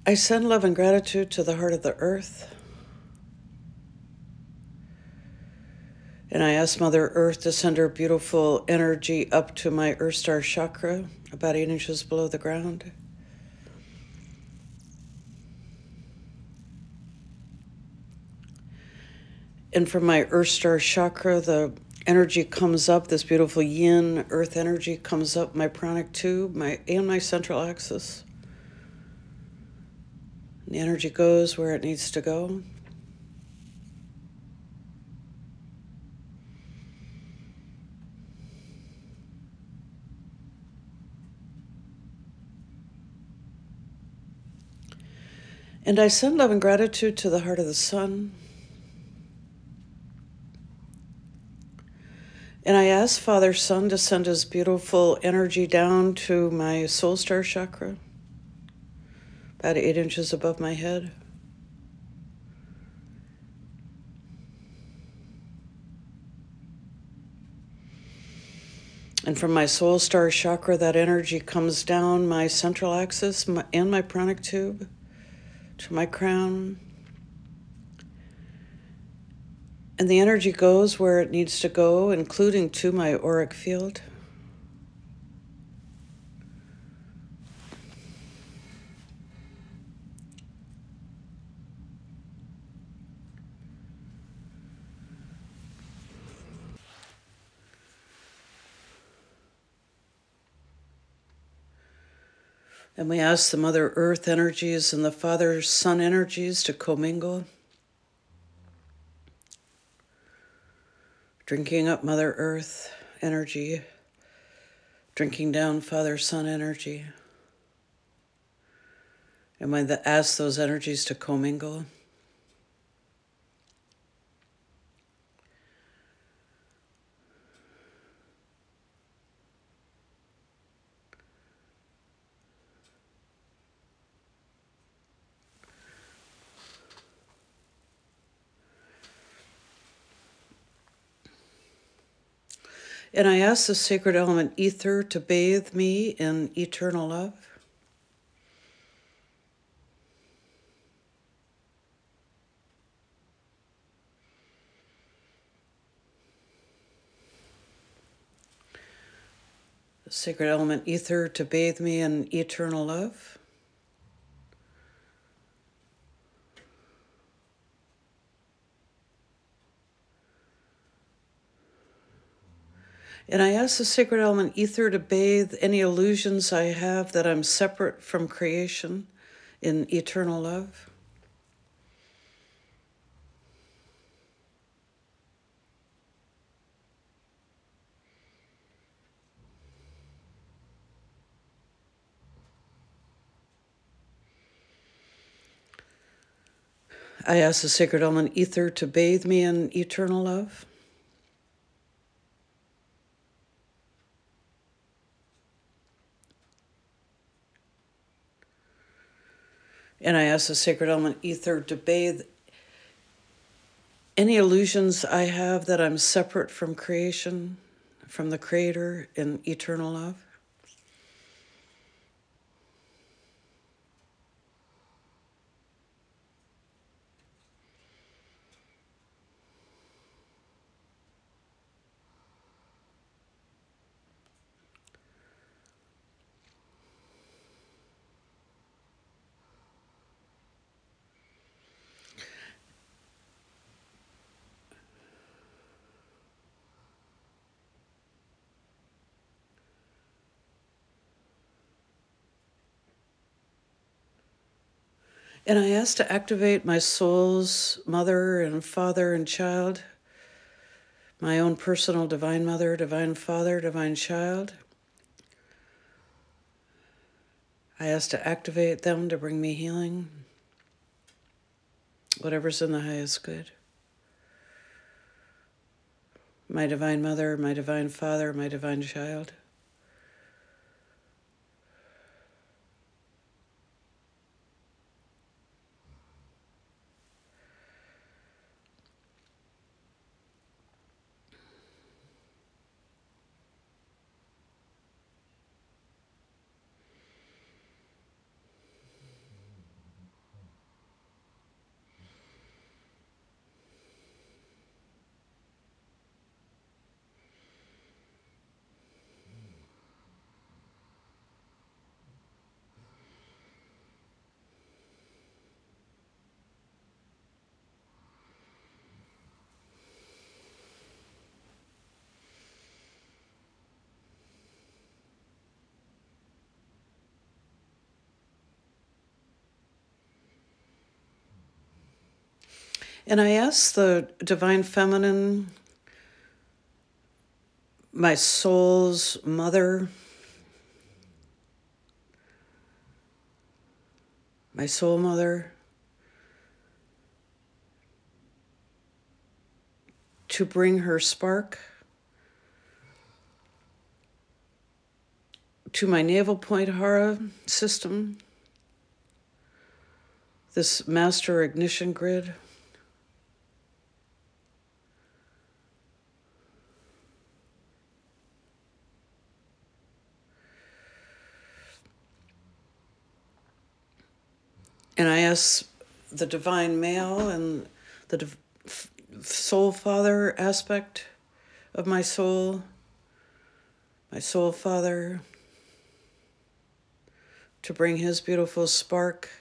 I send love and gratitude to the heart of the earth. And I ask Mother Earth to send her beautiful energy up to my Earth Star chakra, about 8 inches below the ground. And from my Earth Star chakra, the energy comes up, this beautiful yin earth energy comes up my pranic tube, and my central axis. And the energy goes where it needs to go. And I send love and gratitude to the heart of the sun. And I ask Father Sun to send his beautiful energy down to my soul star chakra, about 8 inches above my head. And from my soul star chakra, that energy comes down my central axis and my pranic tube to my crown. And the energy goes where it needs to go, including to my auric field. And we ask the Mother Earth energies and the Father Sun energies to commingle, drinking up Mother Earth energy, drinking down Father Sun energy. And we ask those energies to commingle. And I ask the sacred element ether to bathe me in eternal love. The sacred element ether to bathe me in eternal love. And I ask the sacred element ether to bathe any illusions I have that I'm separate from creation in eternal love. I ask the sacred element ether to bathe me in eternal love. And I ask the sacred element ether to bathe any illusions I have that I'm separate from creation, from the Creator in eternal love. And I ask to activate my soul's mother and father and child, my own personal divine mother, divine father, divine child. I ask to activate them to bring me healing, whatever's in the highest good. My divine mother, my divine father, my divine child. And I ask the Divine Feminine, my soul's mother, my soul mother, to bring her spark to my navel point hara system, this master ignition grid. And I ask the divine male and the soul father aspect of my soul father, to bring his beautiful spark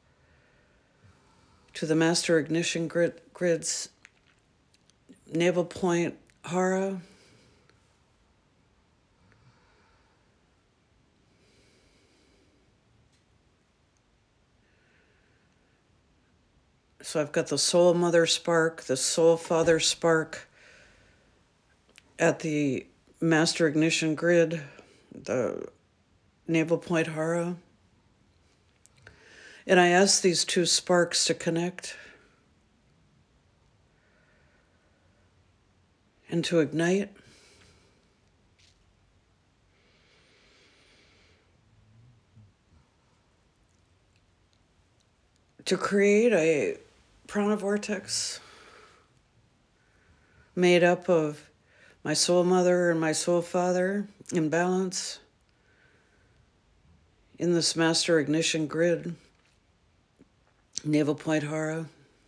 to the master ignition grid's navel point hara. So I've got the soul mother spark, the soul father spark at the master ignition grid, the navel point hara. And I ask these two sparks to connect and to ignite. To create a prana vortex made up of my soul mother and my soul father in balance in this master ignition grid, navel point hara.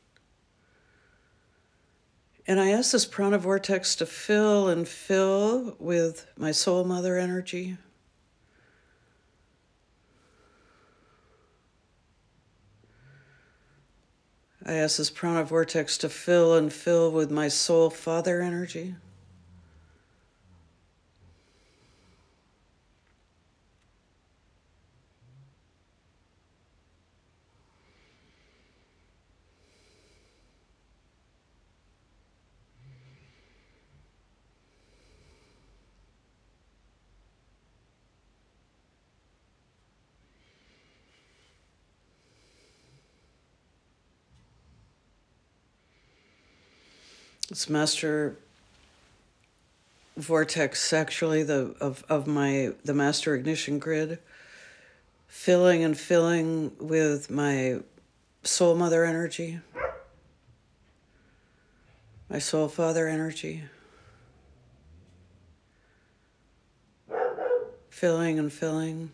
And I ask this prana vortex to fill and fill with my soul mother energy. I ask this prana vortex to fill and fill with my soul father energy. This master vortex, actually, the master ignition grid, filling and filling with my soul mother energy, my soul father energy, filling and filling.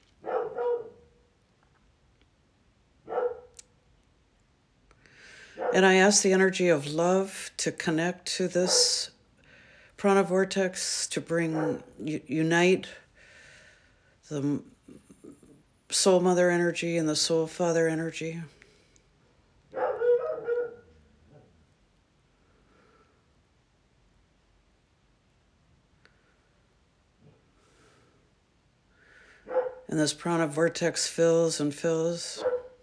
And I ask the energy of love to connect to this prana vortex, to bring, unite the soul mother energy and the soul father energy. And this prana vortex fills and fills.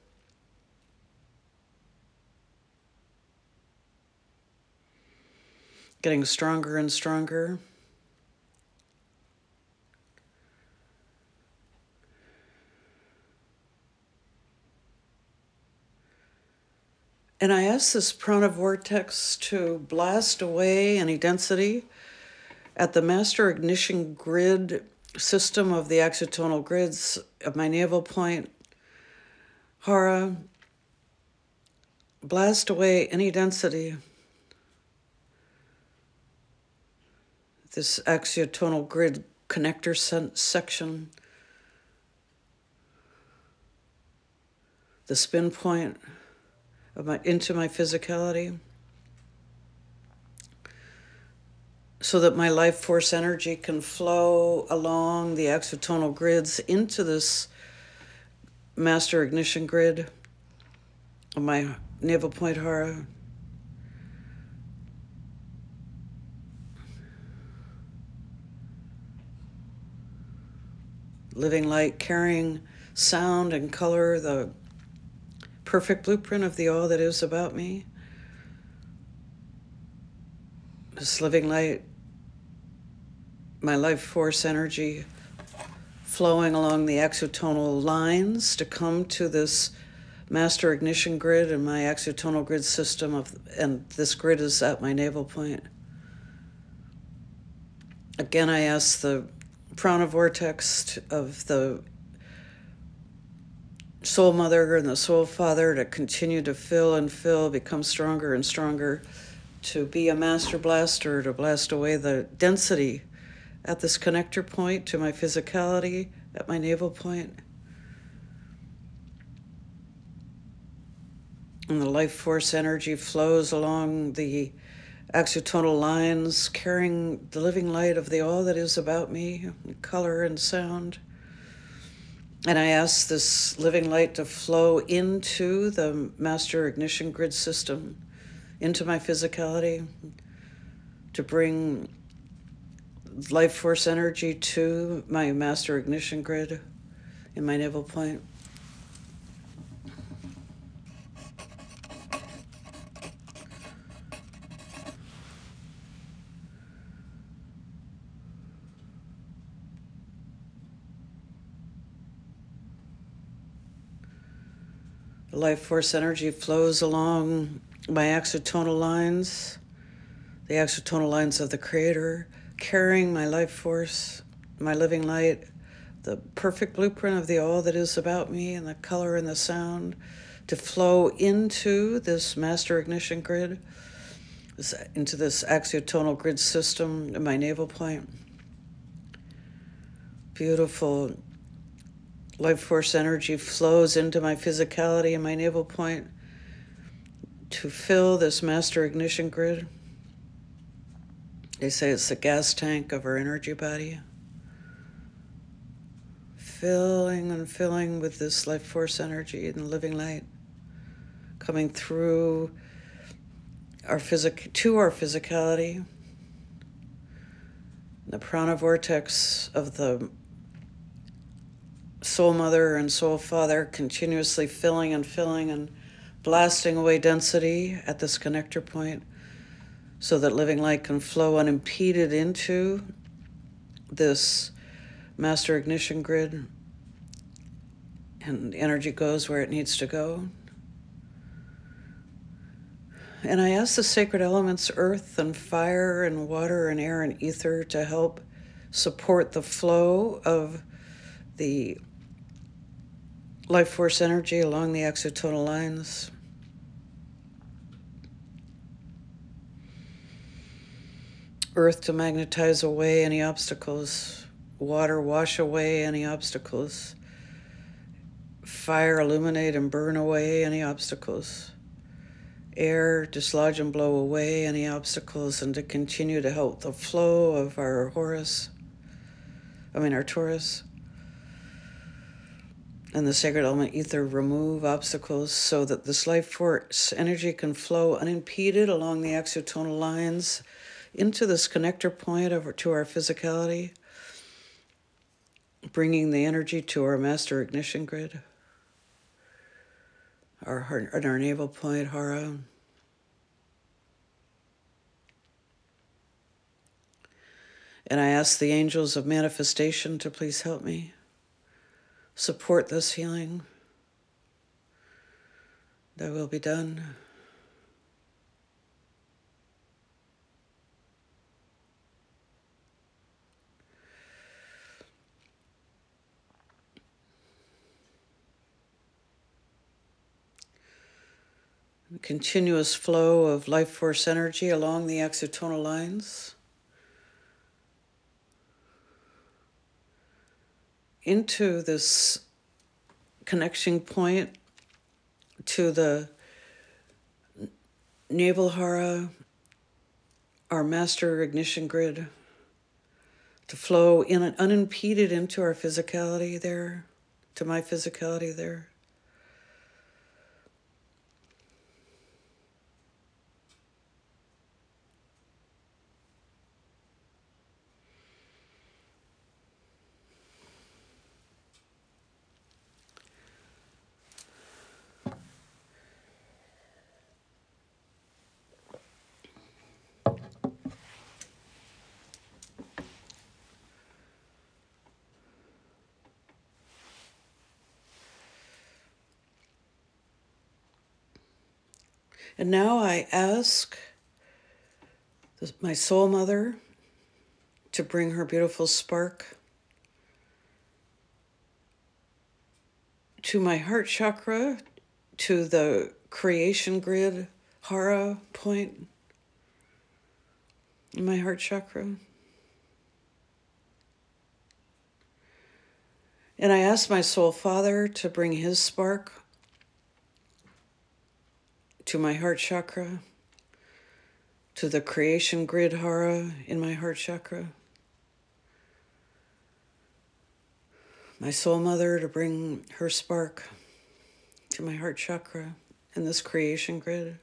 Getting stronger and stronger. And I ask this prana vortex to blast away any density at the master ignition grid system of the exotonal grids of my navel point hara. Blast away any density. This exotonal grid connector section, the spin point of into my physicality, so that my life force energy can flow along the exotonal grids into this master ignition grid of my navel point hara. Living light, carrying sound and color, the perfect blueprint of the all that is about me. this living light, my life force energy flowing along the exotonal lines to come to this master ignition grid and my exotonal grid system and this grid is at my navel point. Again, I ask the prana vortex of the soul mother and the soul father to continue to fill and fill, become stronger and stronger, to be a master blaster, to blast away the density at this connector point to my physicality at my navel point. And the life force energy flows along the exotonal lines, carrying the living light of the all that is about me, color and sound. And I ask this living light to flow into the master ignition grid system, into my physicality, to bring life force energy to my master ignition grid in my navel point. The life force energy flows along my exotonal lines, the exotonal lines of the Creator, carrying my life force, my living light, the perfect blueprint of the all that is about me and the color and the sound, to flow into this master ignition grid, into this exotonal grid system in my navel point. Beautiful life force energy flows into my physicality and my navel point to fill this master ignition grid. They say it's the gas tank of our energy body. Filling and filling with this life force energy and living light coming through our to our physicality. The prana vortex of the soul mother and soul father continuously filling and blasting away density at this connector point so that living light can flow unimpeded into this master ignition grid and energy goes where it needs to go. And I ask the sacred elements, earth and fire and water and air and ether, to help support the flow of the life force energy along the exotonal lines. Earth to magnetize away any obstacles. Water wash away any obstacles. Fire illuminate and burn away any obstacles. Air dislodge and blow away any obstacles, and to continue to help the flow of our Taurus. And the sacred element ether remove obstacles so that this life force energy can flow unimpeded along the exotonal lines into this connector point to our physicality, bringing the energy to our master ignition grid, our navel point, Hara. And I ask the angels of manifestation to please help me support this healing. Thy will be done. A continuous flow of life force energy along the exotonal lines into this connection point to the navel hara, our master ignition grid, to flow unimpeded into our physicality there, to my physicality there. And now I ask my soul mother to bring her beautiful spark to my heart chakra, to the creation grid hara point in my heart chakra. And I ask my soul father to bring his spark to my heart chakra, to the creation grid hara in my heart chakra. My soul mother to bring her spark to my heart chakra in this creation grid.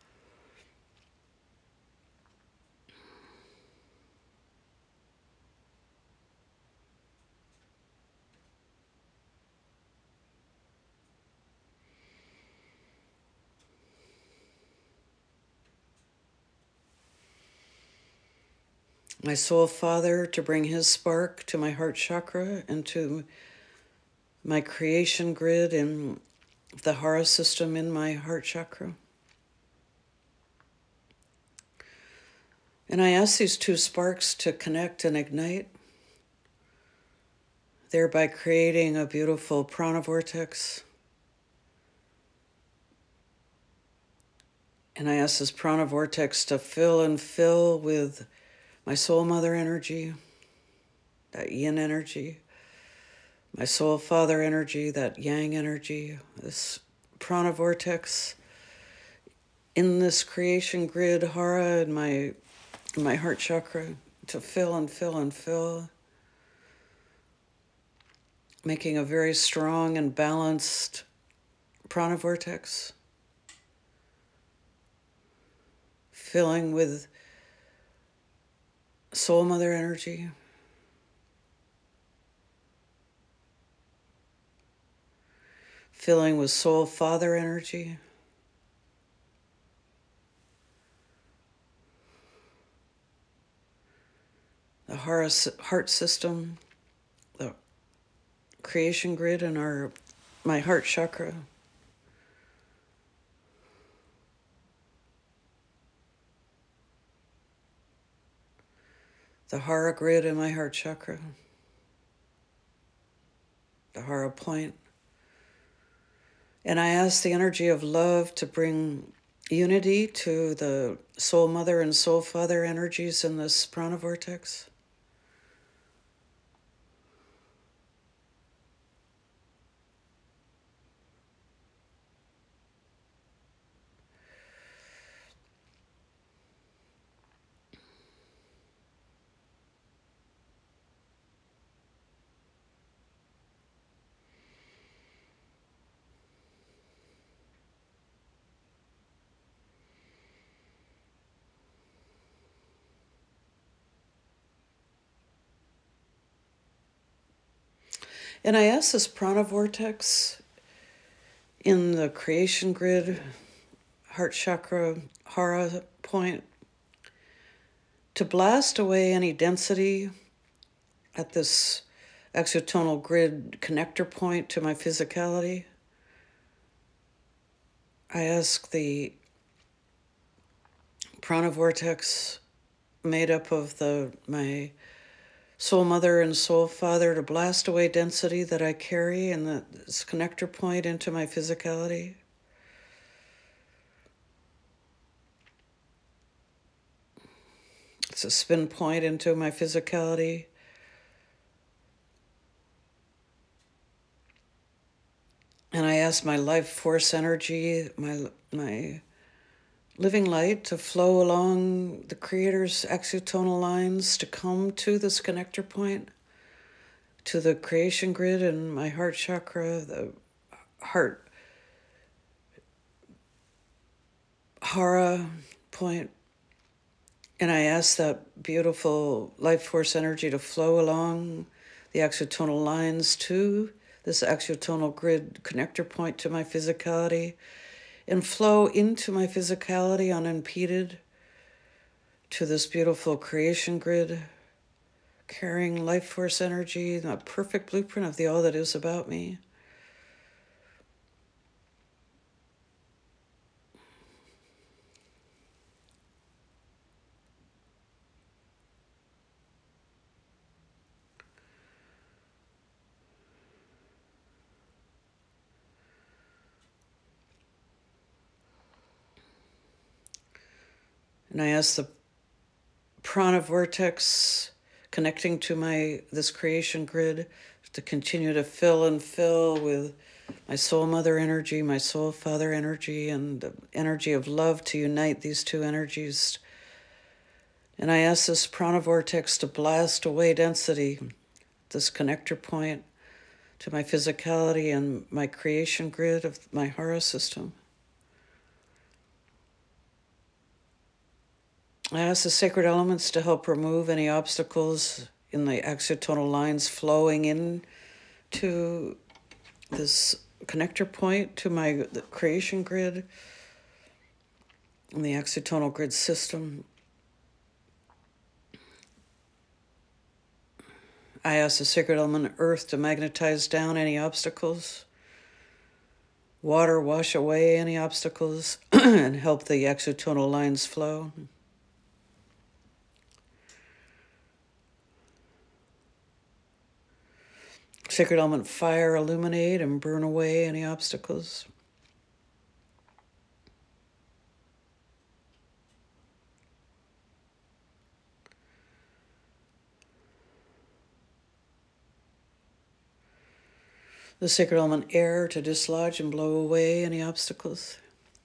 My soul father to bring his spark to my heart chakra and to my creation grid in the hara system in my heart chakra. And I ask these two sparks to connect and ignite, thereby creating a beautiful prana vortex. And I ask this prana vortex to fill with my soul mother energy, that yin energy, my soul father energy, that yang energy, this prana vortex in this creation grid hara in my heart chakra to fill and fill and fill, making a very strong and balanced prana vortex, filling with soul mother energy, filling with soul father energy, the heart system, the creation grid in my heart chakra, the hara grid in my heart chakra, the hara point. And I ask the energy of love to bring unity to the soul mother and soul father energies in this prana vortex. And I ask this prana vortex in the creation grid, heart chakra, hara point, to blast away any density at this exotonal grid connector point to my physicality. I ask the prana vortex made up of my soul mother and soul father to blast away density that I carry in this connector point into my physicality. It's a spin point into my physicality. And I ask my life force energy, my living light to flow along the Creator's exotonal lines to come to this connector point, to the creation grid in my heart chakra, the heart hara point. And I ask that beautiful life force energy to flow along the exotonal lines to this exotonal grid connector point to my physicality and flow into my physicality unimpeded to this beautiful creation grid, carrying life force energy, the perfect blueprint of the all that is about me. And I ask the prana vortex connecting to this creation grid to continue to fill and fill with my soul mother energy, my soul father energy, and the energy of love to unite these two energies. And I ask this prana vortex to blast away density, this connector point to my physicality and my creation grid of my Hara system. I ask the sacred elements to help remove any obstacles in the axiotonal lines flowing in to this connector point to the creation grid and the axiotonal grid system. I ask the sacred element earth to magnetize down any obstacles, water wash away any obstacles, and help the axiotonal lines flow. Sacred element fire illuminate and burn away any obstacles. The sacred element air to dislodge and blow away any obstacles.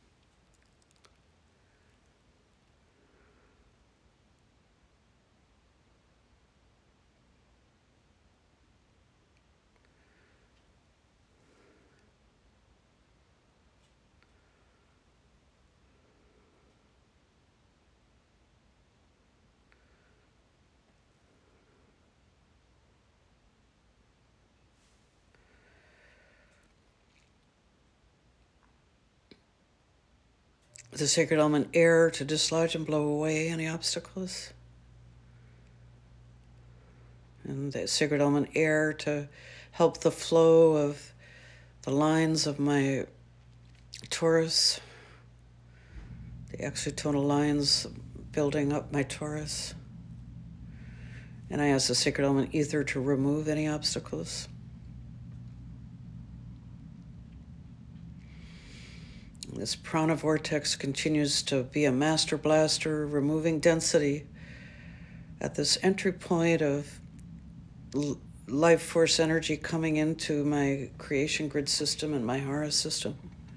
The sacred element air to dislodge and blow away any obstacles. And the sacred element air to help the flow of the lines of my torus, the axiotonal lines building up my torus. And I ask the sacred element ether to remove any obstacles. This prana vortex continues to be a master blaster, removing density at this entry point of life force energy coming into my creation grid system and my Hara system.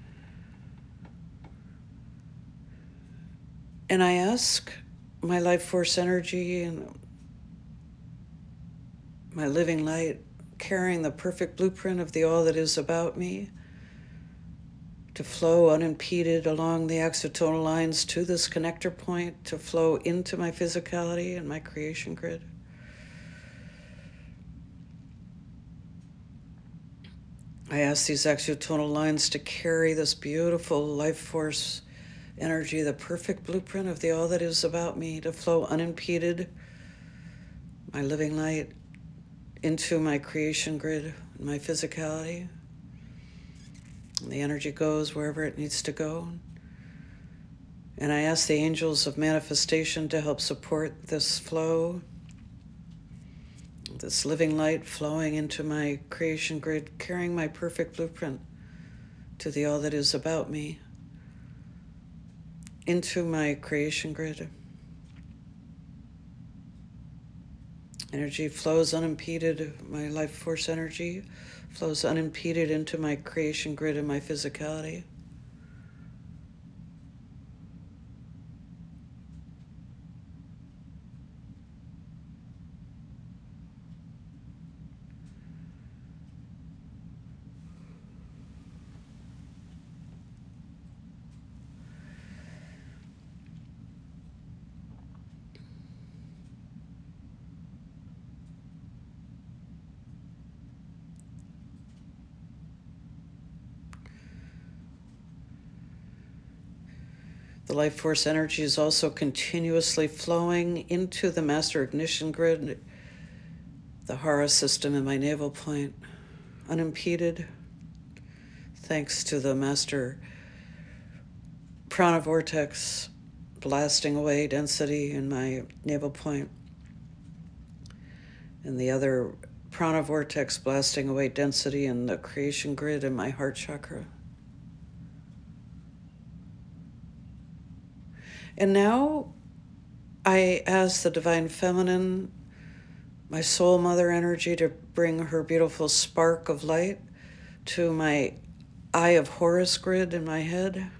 And I ask my life force energy and my living light, carrying the perfect blueprint of the all that is about me, to flow unimpeded along the axiotonal lines to this connector point, to flow into my physicality and my creation grid. I ask these axiotonal lines to carry this beautiful life force energy, the perfect blueprint of the all that is about me, to flow unimpeded, my living light, into my creation grid, my physicality. And the energy goes wherever it needs to go. And I ask the angels of manifestation to help support this flow, this living light flowing into my creation grid, carrying my perfect blueprint to the all that is about me, into my creation grid. Energy flows unimpeded, my life force energy flows unimpeded into my creation grid and my physicality. The life force energy is also continuously flowing into the master ignition grid, the Hara system in my navel point, unimpeded, thanks to the master prana vortex blasting away density in my navel point, and the other prana vortex blasting away density in the creation grid in my heart chakra. And now I ask the Divine Feminine, my Soul Mother energy, to bring her beautiful spark of light to my Eye of Horus grid in my head,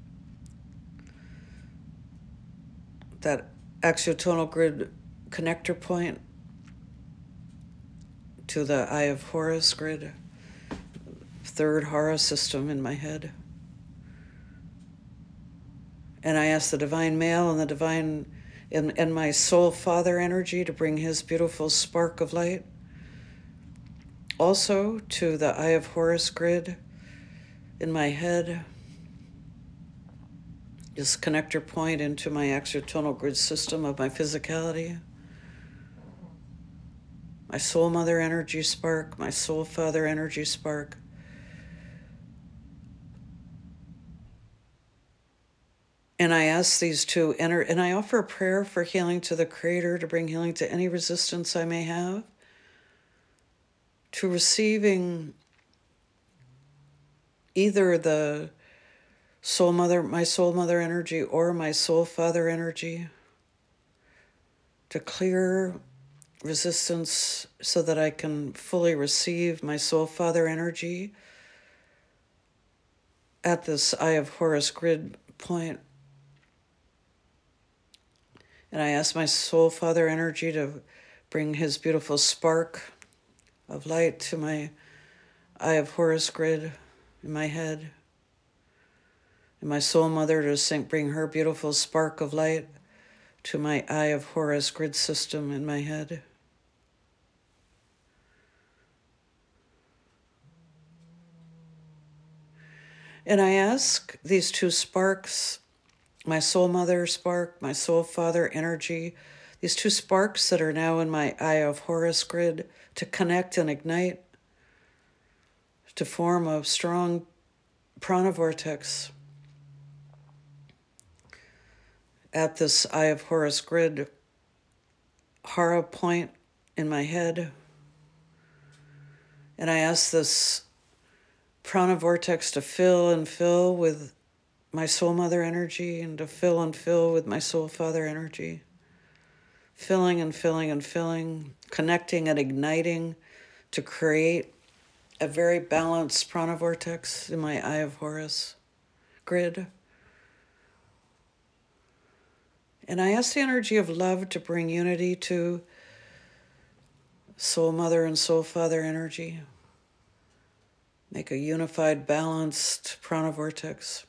that axiotonal grid connector point to the Eye of Horus grid, third Hara system in my head. And I ask the Divine Male and the Divine and my Soul Father energy to bring his beautiful spark of light also to the Eye of Horus grid in my head, this connector point into my axiotonal grid system of my physicality, my Soul Mother energy spark, my Soul Father energy spark. And I ask these to enter, and I offer a prayer for healing to the Creator to bring healing to any resistance I may have, to receiving either the Soul Mother, my Soul Mother energy, or my Soul Father energy, to clear resistance so that I can fully receive my Soul Father energy at this Eye of Horus grid point. And I ask my Soul Father energy to bring his beautiful spark of light to my Eye of Horus grid in my head. And my Soul Mother to bring her beautiful spark of light to my Eye of Horus grid system in my head. And I ask these two sparks, my Soul Mother spark, my Soul Father energy, these two sparks that are now in my Eye of Horus grid, to connect and ignite, to form a strong prana vortex at this Eye of Horus grid Hara point in my head. And I ask this prana vortex to fill and fill with my Soul Mother energy, and to fill and fill with my Soul Father energy. Filling and filling and filling, connecting and igniting to create a very balanced prana vortex in my Eye of Horus grid. And I ask the energy of love to bring unity to Soul Mother and Soul Father energy. Make a unified, balanced prana vortex.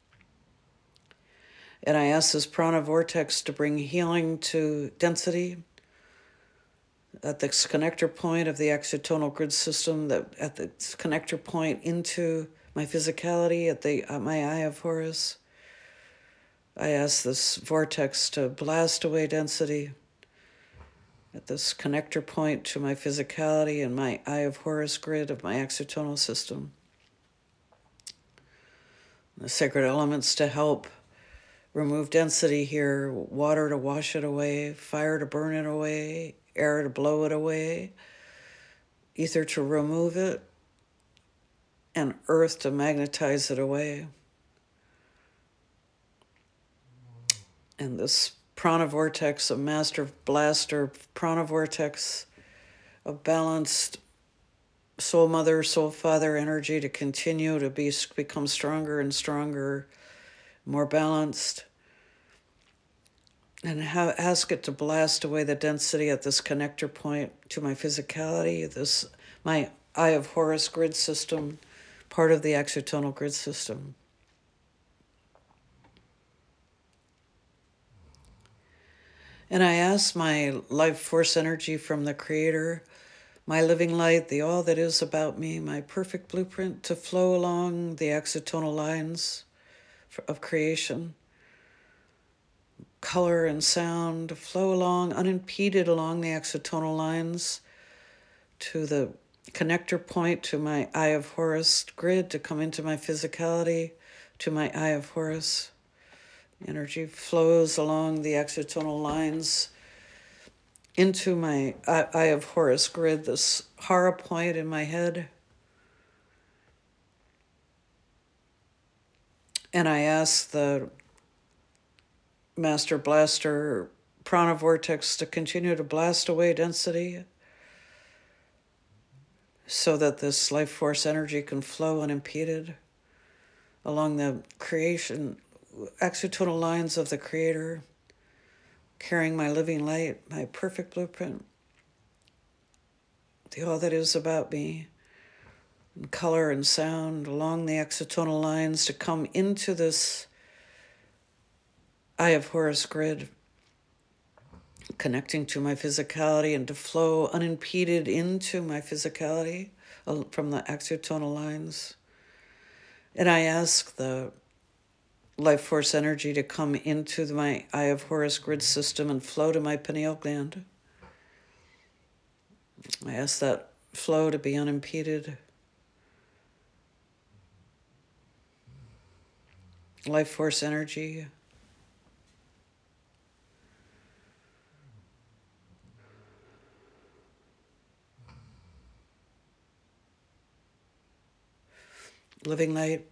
And I ask this prana vortex to bring healing to density at the connector point of the axiotonal grid system, that at the connector point into my physicality at my Eye of Horus. I ask this vortex to blast away density at this connector point to my physicality and my Eye of Horus grid of my axiotonal system. The sacred elements to help remove density here: water to wash it away, fire to burn it away, air to blow it away, ether to remove it, and earth to magnetize it away. And this prana vortex, a master blaster prana vortex of balanced Soul Mother, Soul Father energy, to continue to become stronger and stronger, more balanced. And ask it to blast away the density at this connector point to my physicality, this my Eye of Horus grid system, part of the axiotonal grid system. And I ask my life force energy from the Creator, my living light, the all that is about me, my perfect blueprint, to flow along the axiotonal lines of creation, color and sound, to flow along unimpeded along the axiotonal lines to the connector point to my Eye of Horus grid, to come into my physicality, to my Eye of Horus. Energy flows along the axiotonal lines into my Eye of Horus grid, this Hara point in my head. And I ask the Master Blaster prana vortex to continue to blast away density so that this life force energy can flow unimpeded along the creation, exotonal lines of the Creator, carrying my living light, my perfect blueprint, the all that is about me, and color and sound along the exotonal lines to come into this Eye of Horus grid, connecting to my physicality and to flow unimpeded into my physicality from the exotonal lines. And I ask the life force energy to come into my Eye of Horus grid system and flow to my pineal gland. I ask that flow to be unimpeded. Life force energy. Living light.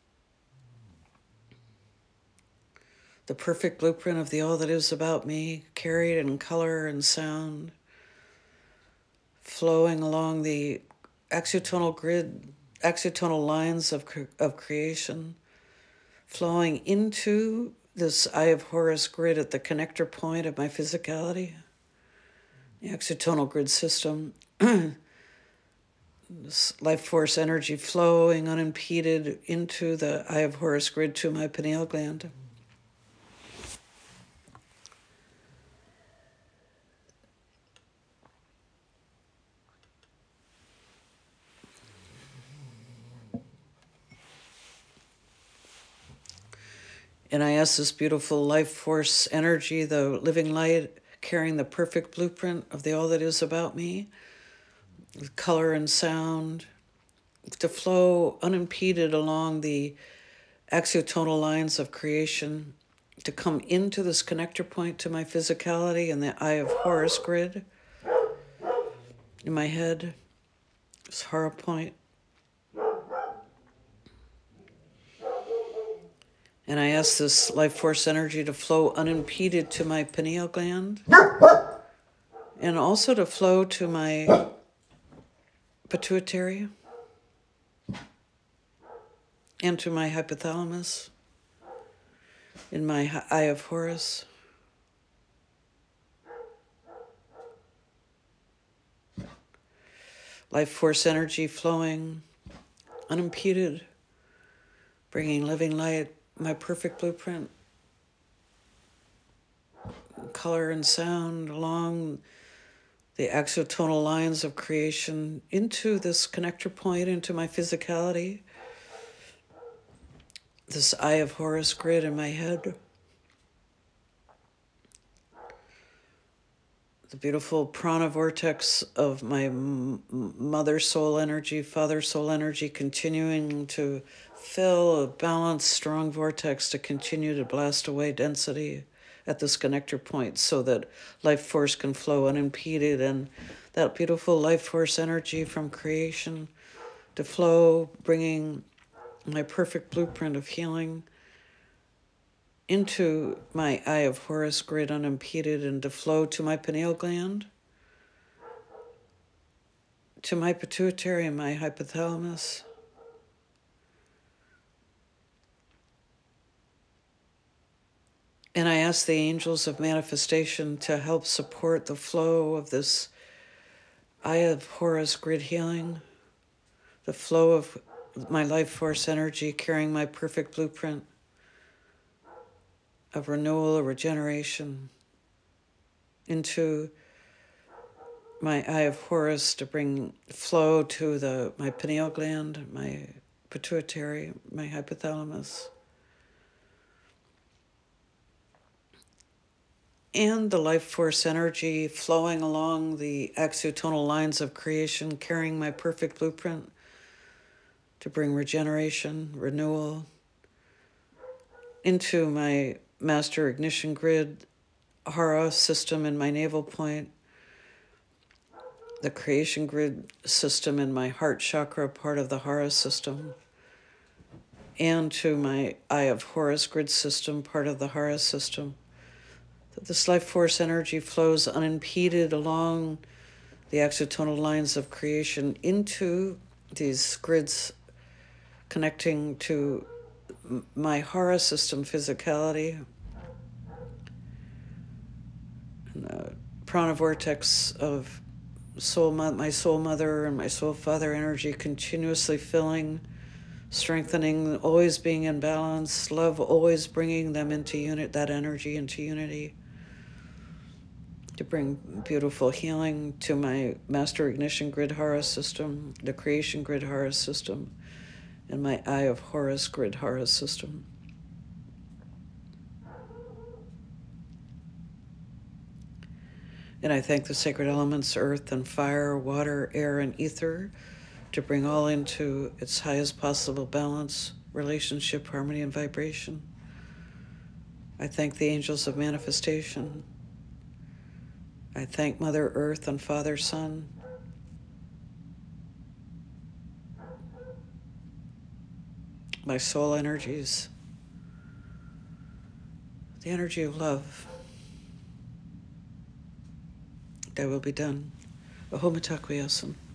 The perfect blueprint of the all that is about me, carried in color and sound, flowing along the exotonal grid, exotonal lines of creation, flowing into this Eye of Horus grid at the connector point of my physicality, the exotonal grid system, this life force energy flowing unimpeded into the Eye of Horus grid to my pineal gland. And I ask this beautiful life force energy, the living light, carrying the perfect blueprint of the all that is about me, with color and sound, to flow unimpeded along the exotonal lines of creation, to come into this connector point to my physicality and the Eye of Horus grid in my head, this Hara point. And I ask this life force energy to flow unimpeded to my pineal gland and also to flow to my pituitary and to my hypothalamus in my Eye of Horus. Life force energy flowing unimpeded, bringing living light, my perfect blueprint, color and sound along the exotonal lines of creation into this connector point, into my physicality, this Eye of Horus grid in my head. The beautiful prana vortex of my mother soul energy, father soul energy, continuing to fill a balanced, strong vortex to continue to blast away density at this connector point so that life force can flow unimpeded, and that beautiful life force energy from creation to flow, bringing my perfect blueprint of healing into my Eye of Horus grid unimpeded, and to flow to my pineal gland, to my pituitary and my hypothalamus. And I ask the angels of manifestation to help support the flow of this Eye of Horus grid healing, the flow of my life force energy carrying my perfect blueprint of renewal or regeneration into my Eye of Horus to bring flow to my pineal gland, my pituitary, my hypothalamus. And the life force energy flowing along the exotonal lines of creation, carrying my perfect blueprint to bring regeneration, renewal into my master ignition grid, Hara system in my navel point, the creation grid system in my heart chakra, part of the Hara system, and to my Eye of Horus grid system, part of the Hara system, This life force energy flows unimpeded along the exotonal lines of creation into these grids connecting to my Hara system physicality, and the prana vortex of my soul mother and my soul father energy continuously filling, strengthening, always being in balance, love always bringing them into that energy into unity, to bring beautiful healing to my master ignition grid Hara system, the creation grid Hara system, and my Eye of Horus grid Hara system. And I thank the sacred elements, earth and fire, water, air, and ether, to bring all into its highest possible balance, relationship, harmony, and vibration. I thank the angels of manifestation. I thank Mother Earth and Father Sun. My soul energies, the energy of love. Thy will be done. Ahom Ataquiescem.